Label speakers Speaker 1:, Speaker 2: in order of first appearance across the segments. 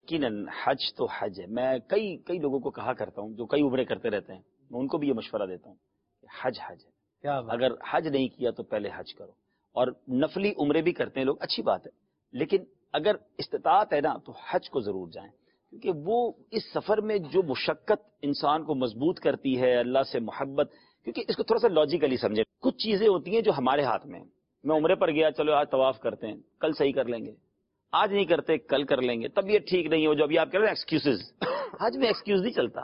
Speaker 1: یقیناً حج تو حج ہے. میں کئی لوگوں کو کہا کرتا ہوں جو کئی عمرے کرتے رہتے ہیں، میں ان کو بھی یہ مشورہ دیتا ہوں کہ حج ہے. اگر حج نہیں کیا تو پہلے حج کرو. اور نفلی عمرے بھی کرتے ہیں لوگ، اچھی بات ہے، لیکن اگر استطاعت ہے نا تو حج کو ضرور جائیں، کیونکہ وہ اس سفر میں جو مشقت انسان کو مضبوط کرتی ہے، اللہ سے محبت. کیونکہ اس کو تھوڑا سا لاجیکلی سمجھیں. کچھ چیزیں ہوتی ہیں جو ہمارے ہاتھ میں ہیں. میں عمرے پر گیا، چلو آج طواف کرتے ہیں، کل صحیح کر لیں گے. آج نہیں کرتے کل کر لیں گے. طبیعت ٹھیک نہیں ہو جو ابھی آپ کہہ رہے ہیں ایکسکیوزز. حج میں ایکسکیوز نہیں چلتا.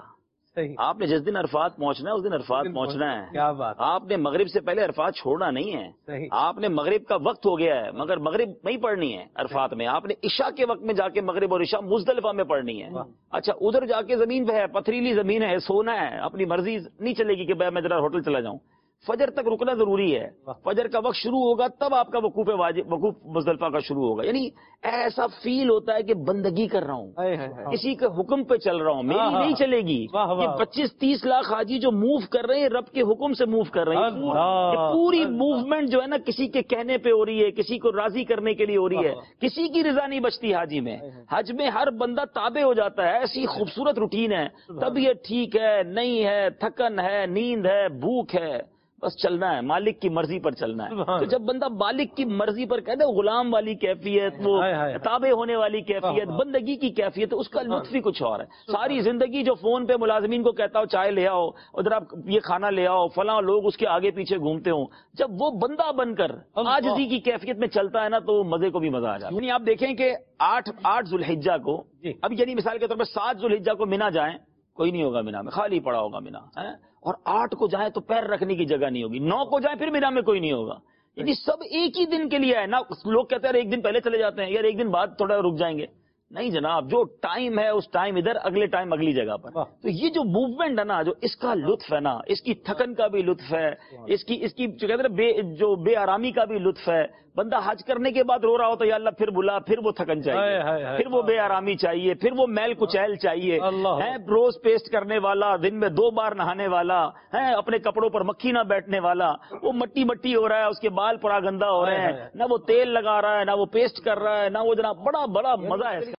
Speaker 1: آپ نے جس دن عرفات پہنچنا ہے اس دن عرفات پہنچنا ہے.
Speaker 2: کیا بات. آپ
Speaker 1: نے مغرب سے پہلے عرفات چھوڑنا نہیں ہے. آپ نے مغرب کا وقت ہو گیا ہے مگر مغرب نہیں پڑھنی ہے عرفات میں. آپ نے عشاء کے وقت میں جا کے مغرب اور عشاء مزدلفہ میں پڑھنی ہے. اچھا ادھر جا کے زمین پہ ہے، پتھریلی زمین ہے، سونا ہے، اپنی مرضی نہیں چلے گی کہ میں ذرا ہوٹل چلا جاؤں. فجر تک رکنا ضروری ہے. فجر کا وقت شروع ہوگا تب آپ کا وقوف مزدلفہ کا شروع ہوگا. یعنی ایسا فیل ہوتا ہے کہ بندگی کر رہا ہوں، کسی کے حکم پہ چل رہا ہوں، میری نہیں چلے گی. یہ 25-30 لاکھ حاجی جو موو کر رہے ہیں رب کے حکم سے موو کر رہے ہیں. یہ پوری موومنٹ جو ہے نا کسی کے کہنے پہ ہو رہی ہے، کسی کو راضی کرنے کے لیے ہو رہی ہے. کسی کی رضا نہیں بچتی حاجی میں. حج میں ہر بندہ تابع ہو جاتا ہے. ایسی خوبصورت روٹین ہے، طبیعت ٹھیک ہے، نہیں ہے، تھکن ہے، نیند ہے، بھوک ہے، بس چلنا ہے، مالک کی مرضی پر چلنا ہے. تو جب بندہ مالک کی مرضی پر کہتے ہیں غلام والی کیفیت، وہ تابع ہونے والی کیفیت، بندگی کی کیفیت، اس کا لطف ہی کچھ اور ہے. ساری زندگی جو فون پہ ملازمین کو کہتا ہو چائے لے آؤ، ادھر آپ یہ کھانا لے آؤ، فلاں لوگ اس کے آگے پیچھے گھومتے ہوں، جب وہ بندہ بن کر عاجزی کی کیفیت میں چلتا ہے نا تو مزے کو بھی مزہ آ جاتا ہے. یعنی آپ دیکھیں کہ 8 ذوالحجہ کو، اب یعنی مثال کے طور پر 7 ذوالحجہ کو مینا جائیں، کوئی نہیں ہوگا مینا میں، خالی پڑا ہوگا مینا. اور 8 کو جائیں تو پیر رکھنے کی جگہ نہیں ہوگی. 9 کو جائیں پھر مینا میں کوئی نہیں ہوگا. یعنی سب ایک ہی دن کے لیے ہے نا. لوگ کہتے ہیں ایک دن پہلے چلے جاتے ہیں، یار ایک دن بعد تھوڑا رک جائیں گے. نہیں جناب، جو ٹائم ہے اس ٹائم ادھر، اگلے ٹائم اگلی جگہ پر. تو یہ جو موومنٹ ہے نا، جو اس کا لطف ہے نا، اس کی تھکن کا بھی لطف ہے، اس کی جو کہتے ہیں جو بے آرامی کا بھی لطف ہے. بندہ حج کرنے کے بعد رو رہا ہو تو یا اللہ پھر بلا، پھر وہ تھکن چاہیے، پھر وہ بے آرامی چاہیے، پھر وہ میل کچیل چاہیے. روز پیسٹ کرنے والا، دن میں 2 بار نہانے والا ہے، اپنے کپڑوں پر مکھی نہ بیٹھنے والا، وہ مٹی ہو رہا ہے، اس کے بال پراگندہ ہو رہے ہیں، نہ وہ تیل لگا رہا ہے، نہ وہ پیسٹ کر رہا ہے، نہ وہ جناب بڑا مزہ ہے.